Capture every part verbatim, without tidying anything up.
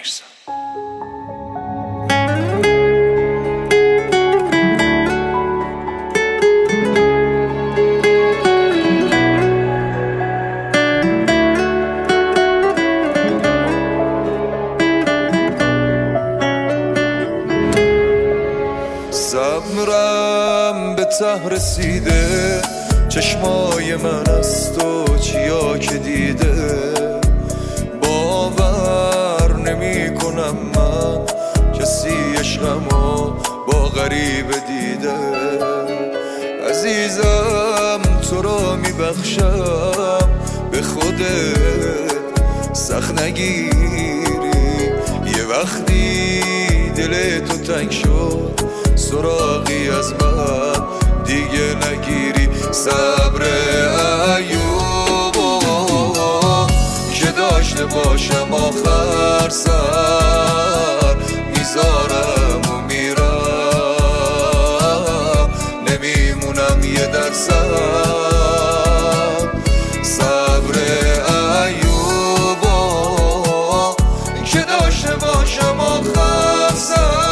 میترسم. صبرم به ته رسیده، چشمای من از تو چیا که دیده، باور نمی کنم من کسی عشقمو با غریب دیده. عزیزم تو رو می بخشم به خودت، سخت نگیری یه وقتی دل تو تنگ شد، سراغی از من دیگه نگیری. صبر ایوبو که داشته باشم آخر سر، میذارم و میرم نمیمونم یه درصد. صبر ایوبو که داشته باشم آخر سر،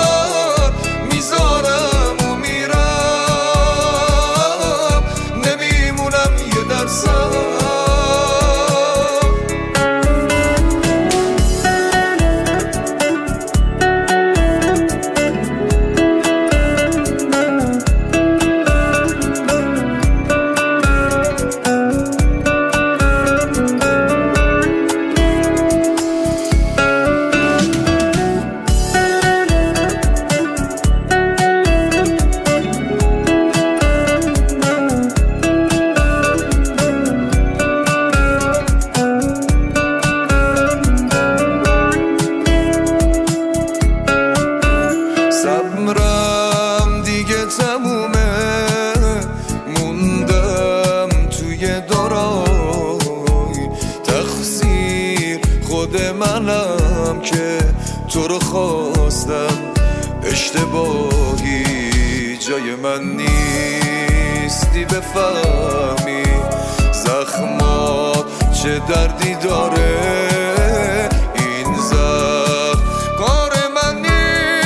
صبرم دیگه تمومه، موندم توی دورای تقصیر خود منم که تو رو خواستم اشتباهی جای من نیستی. بفهمی زخمات چه دردی داره، این زخم کار من نیست،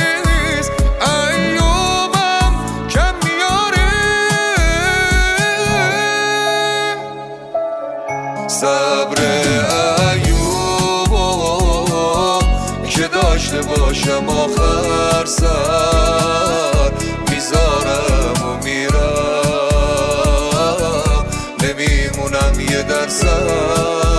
صبر ایوبو که داشته باشم آخر سر، میذارم و میرم نمیمونم یه درصد.